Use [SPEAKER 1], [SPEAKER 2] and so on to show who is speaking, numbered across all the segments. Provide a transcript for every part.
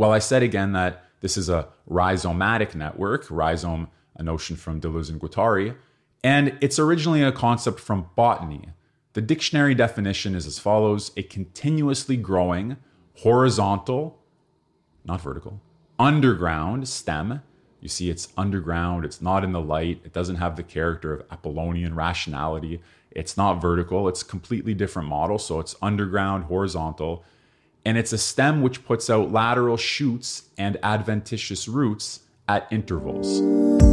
[SPEAKER 1] Well, I said again that this is a rhizomatic network, rhizome, a notion from Deleuze and Guattari, and it's originally a concept from botany. The dictionary definition is as follows: a continuously growing, horizontal, not vertical, underground stem. You see, it's underground, it's not in the light, it doesn't have the character of Apollonian rationality, it's not vertical, it's a completely different model, so it's underground, horizontal, and it's a stem which puts out lateral shoots and adventitious roots at intervals.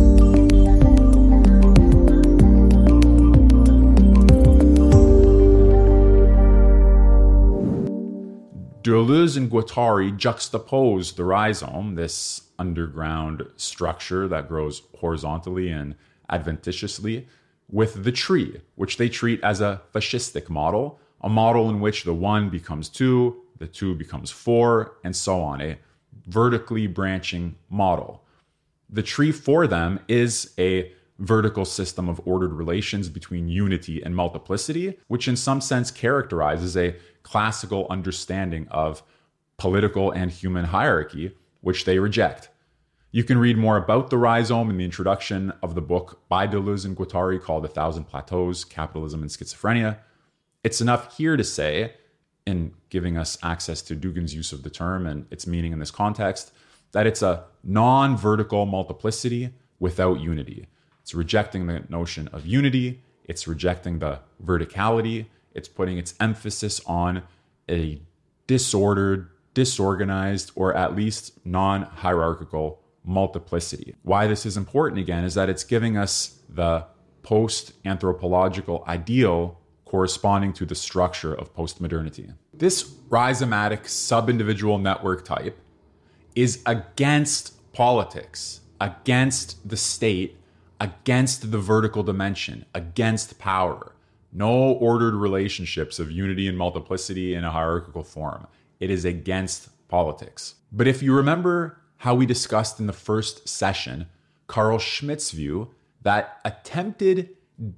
[SPEAKER 1] Deleuze and Guattari juxtapose the rhizome, this underground structure that grows horizontally and adventitiously, with the tree, which they treat as a fascistic model, a model in which the 1 becomes 2, the 2 becomes 4, and so on, a vertically branching model. The tree for them is a vertical system of ordered relations between unity and multiplicity, which in some sense characterizes a classical understanding of political and human hierarchy, which they reject. You can read more about the rhizome in the introduction of the book by Deleuze and Guattari called 1,000 Plateaus, Capitalism and Schizophrenia. It's enough here to say, in giving us access to Dugin's use of the term and its meaning in this context, that it's a non-vertical multiplicity without unity. It's rejecting the notion of unity, it's rejecting the verticality, it's putting its emphasis on a disordered, disorganized, or at least non-hierarchical multiplicity. Why this is important again is that it's giving us the post-anthropological ideal corresponding to the structure of postmodernity. This rhizomatic sub-individual network type is against politics, against the state, against the vertical dimension, against power. No ordered relationships of unity and multiplicity in a hierarchical form. It is against politics. But if you remember how we discussed in the first session, Carl Schmitt's view that attempted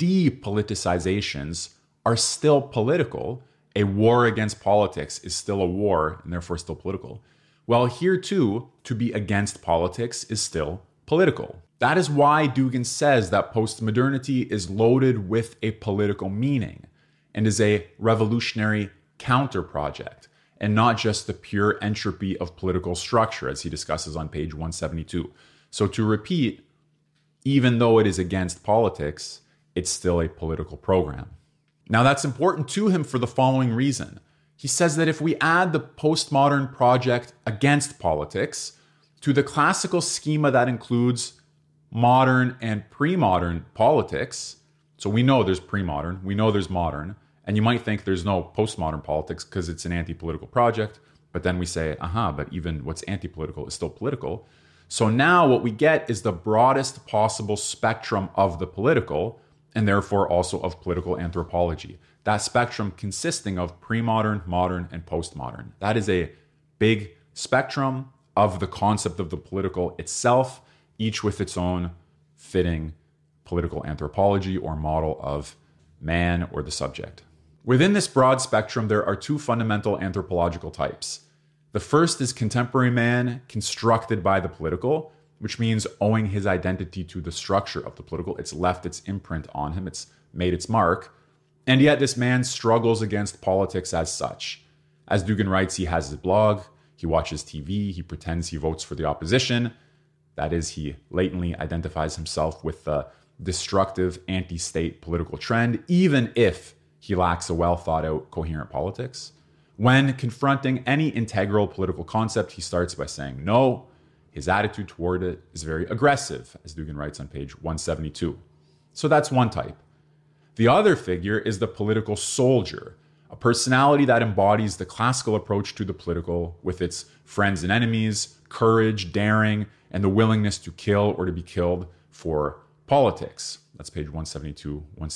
[SPEAKER 1] depoliticizations are still political, a war against politics is still a war and therefore still political. Well, here too, to be against politics is still political. That is why Dugin says that postmodernity is loaded with a political meaning and is a revolutionary counter-project and not just the pure entropy of political structure, as he discusses on page 172. So to repeat, even though it is against politics, it's still a political program. Now that's important to him for the following reason. He says that if we add the postmodern project against politics to the classical schema that includes modern and pre-modern politics, so we know there's pre-modern, we know there's modern, and you might think there's no postmodern politics because it's an anti-political project, but then we say, but even what's anti-political is still political. So now what we get is the broadest possible spectrum of the political, and therefore also of political anthropology. That spectrum consisting of pre-modern, modern, and postmodern. That is a big spectrum of the concept of the political itself, each with its own fitting political anthropology or model of man or the subject. Within this broad spectrum, there are two fundamental anthropological types. The first is contemporary man constructed by the political, which means owing his identity to the structure of the political. It's left its imprint on him, it's made its mark. And yet this man struggles against politics as such. As Dugin writes, he has his blog, he watches TV, he pretends he votes for the opposition. That is, he latently identifies himself with the destructive anti-state political trend, even if he lacks a well-thought-out, coherent politics. When confronting any integral political concept, he starts by saying no. His attitude toward it is very aggressive, as Dugin writes on page 172. So that's one type. The other figure is the political soldier, a personality that embodies the classical approach to the political with its friends and enemies, courage, daring, and the willingness to kill or to be killed for politics. That's page 172,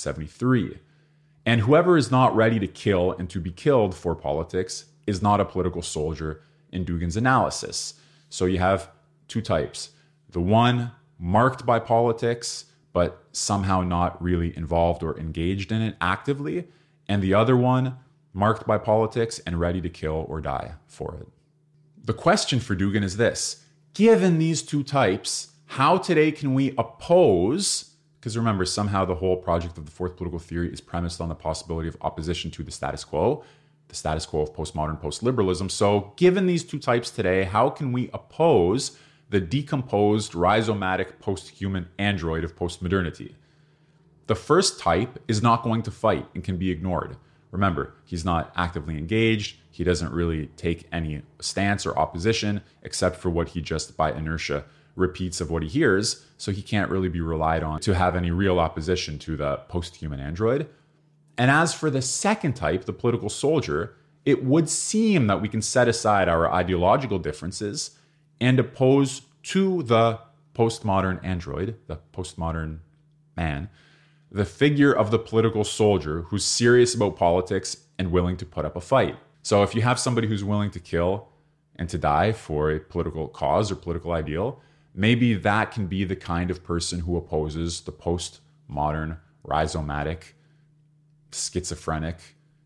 [SPEAKER 1] 173. And whoever is not ready to kill and to be killed for politics is not a political soldier in Dugin's analysis. So you have two types. The one marked by politics, but somehow not really involved or engaged in it actively. And the other one marked by politics and ready to kill or die for it. The question for Dugin is this: given these two types, how today can we oppose, because remember, somehow the whole project of the fourth political theory is premised on the possibility of opposition to the status quo of postmodern post-liberalism. So given these two types today, how can we oppose the decomposed rhizomatic post-human android of postmodernity? The first type is not going to fight and can be ignored. Remember, he's not actively engaged. He doesn't really take any stance or opposition except for what he just by inertia repeats of what he hears. So he can't really be relied on to have any real opposition to the post-human android. And as for the second type, the political soldier, it would seem that we can set aside our ideological differences and oppose to the postmodern android, the postmodern man, the figure of the political soldier who's serious about politics and willing to put up a fight. So if you have somebody who's willing to kill and to die for a political cause or political ideal, maybe that can be the kind of person who opposes the postmodern, rhizomatic, schizophrenic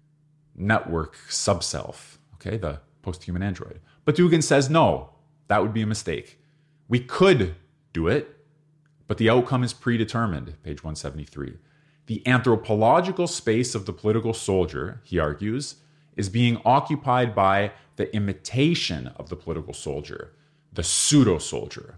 [SPEAKER 1] network subself, okay, the post-human android. But Dugin says no, that would be a mistake. We could do it, but the outcome is predetermined, page 173. The anthropological space of the political soldier, he argues, is being occupied by the imitation of the political soldier, the pseudo-soldier.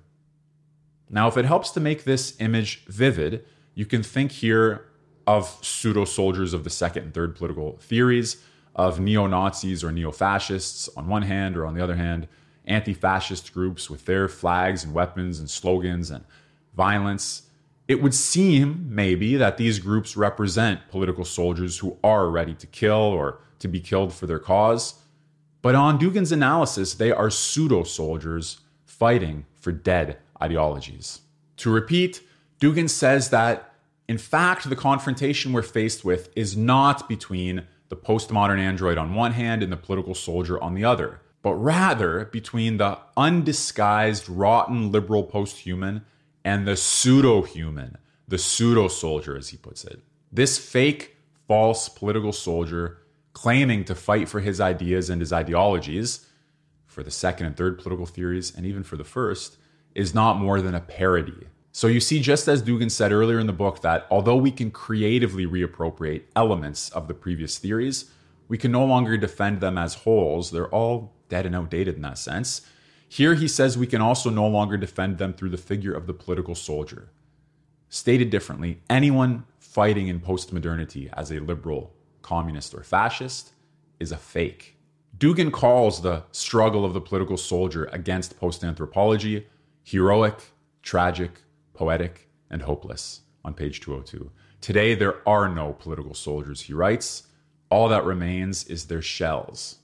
[SPEAKER 1] Now, if it helps to make this image vivid, you can think here of pseudo-soldiers of the second and third political theories, of neo-Nazis or neo-fascists on one hand, or on the other hand, anti-fascist groups with their flags and weapons and slogans and violence. It would seem, maybe, that these groups represent political soldiers who are ready to kill or to be killed for their cause. But on Dugin's analysis, they are pseudo-soldiers fighting for dead ideologies. To repeat, Dugin says that in fact, the confrontation we're faced with is not between the postmodern android on one hand and the political soldier on the other, but rather between the undisguised, rotten liberal post-human and the pseudo-human, the pseudo-soldier, as he puts it. This fake, false political soldier claiming to fight for his ideas and his ideologies, for the second and third political theories, and even for the first, is not more than a parody. So you see, just as Dugin said earlier in the book, that although we can creatively reappropriate elements of the previous theories, we can no longer defend them as wholes. They're all dead and outdated in that sense. Here he says we can also no longer defend them through the figure of the political soldier. Stated differently, anyone fighting in postmodernity as a liberal, communist, or fascist is a fake. Dugin calls the struggle of the political soldier against post-anthropology heroic, tragic, poetic, and hopeless on page 202. Today, there are no political soldiers, he writes. All that remains is their shells.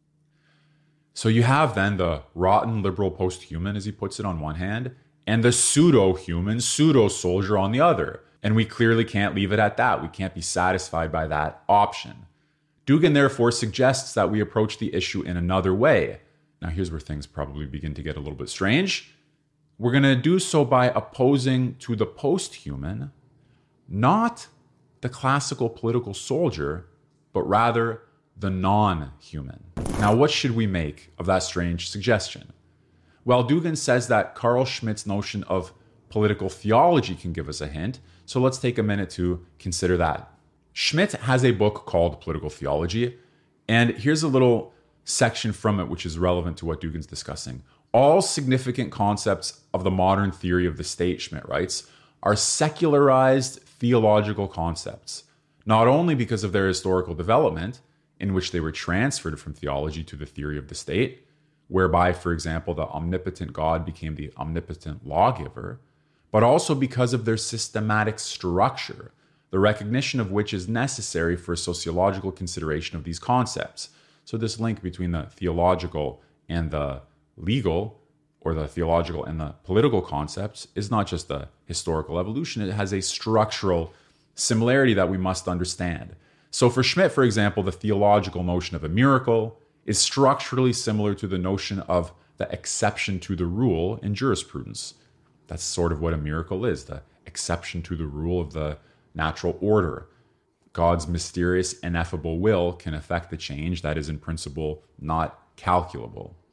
[SPEAKER 1] So you have then the rotten liberal post-human, as he puts it, on one hand, and the pseudo-human, pseudo-soldier on the other. And we clearly can't leave it at that. We can't be satisfied by that option. Dugin therefore suggests that we approach the issue in another way. Now here's where things probably begin to get a little bit strange. We're going to do so by opposing to the post-human, not the classical political soldier, but rather the non-human. Now, what should we make of that strange suggestion? Well, Dugin says that Carl Schmitt's notion of political theology can give us a hint, so let's take a minute to consider that. Schmitt has a book called Political Theology, and here's a little section from it which is relevant to what Dugin's discussing. All significant concepts of the modern theory of the state, Schmitt writes, are secularized theological concepts, not only because of their historical development, in which they were transferred from theology to the theory of the state, whereby, for example, the omnipotent God became the omnipotent lawgiver, but also because of their systematic structure, the recognition of which is necessary for sociological consideration of these concepts. So this link between the theological and the legal, or the theological and the political concepts, is not just a historical evolution, it has a structural similarity that we must understand. So for Schmitt, for example, the theological notion of a miracle is structurally similar to the notion of the exception to the rule in jurisprudence. That's sort of what a miracle is, the exception to the rule of the natural order. God's mysterious, ineffable will can affect the change that is in principle not calculable.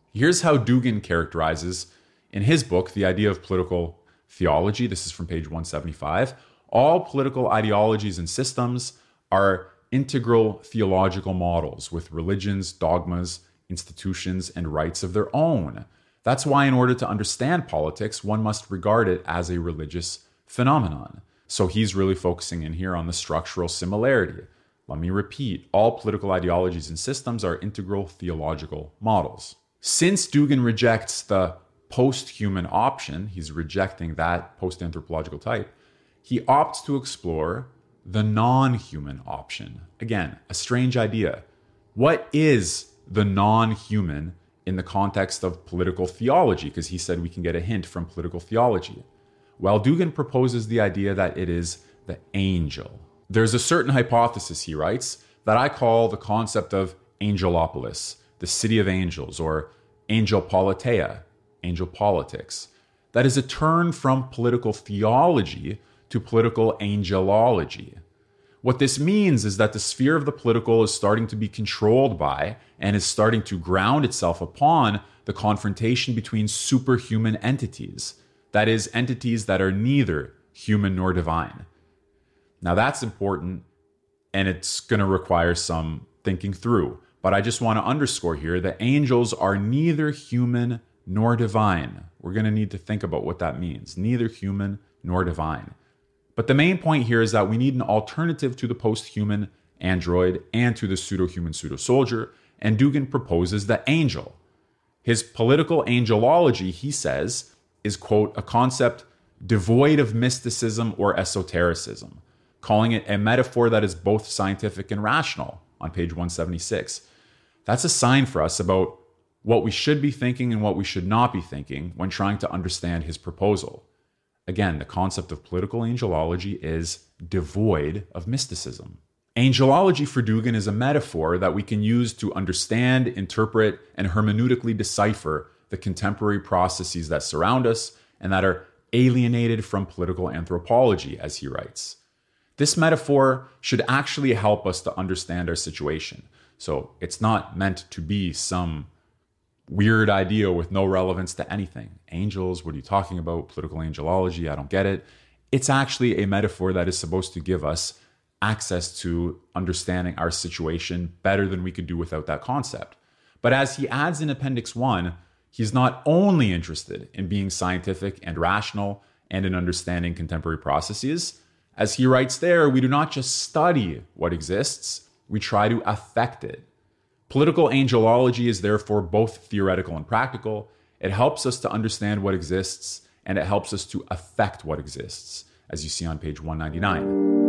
[SPEAKER 1] Here's how Dugin characterizes in his book the idea of political theology. This is from page 175. All political ideologies and systems are integral theological models with religions, dogmas, institutions, and rights of their own. That's why, in order to understand politics, one must regard it as a religious phenomenon. So he's really focusing in here on the structural similarity. Let me repeat, all political ideologies and systems are integral theological models. Since Dugin rejects the post-human option, he's rejecting that post-anthropological type, he opts to explore the non-human option. Again, a strange idea. What is the non-human in the context of political theology? Because he said we can get a hint from political theology. Well, Dugin proposes the idea that it is the angel. There's a certain hypothesis, he writes, that I call the concept of angelopolis, the city of angels, or angelpoliteia, angel politics. That is a turn from political theology to political angelology. What this means is that the sphere of the political is starting to be controlled by and is starting to ground itself upon the confrontation between superhuman entities. That is, entities that are neither human nor divine. Now that's important, and it's going to require some thinking through. But I just want to underscore here that angels are neither human nor divine. We're going to need to think about what that means. Neither human nor divine. But the main point here is that we need an alternative to the post-human android and to the pseudo-human pseudo-soldier, and Dugin proposes the angel. His political angelology, he says, is, quote, a concept devoid of mysticism or esotericism, calling it a metaphor that is both scientific and rational, on page 176. That's a sign for us about what we should be thinking and what we should not be thinking when trying to understand his proposal. Again, the concept of political angelology is devoid of mysticism. Angelology for Dugin is a metaphor that we can use to understand, interpret, and hermeneutically decipher the contemporary processes that surround us and that are alienated from political anthropology, as he writes. This metaphor should actually help us to understand our situation. So it's not meant to be some weird idea with no relevance to anything. Angels, what are you talking about? Political angelology, I don't get it. It's actually a metaphor that is supposed to give us access to understanding our situation better than we could do without that concept. But as he adds in Appendix 1, he's not only interested in being scientific and rational and in understanding contemporary processes. As he writes there, we do not just study what exists, we try to affect it. Political angelology is therefore both theoretical and practical. It helps us to understand what exists, and it helps us to affect what exists, as you see on page 199.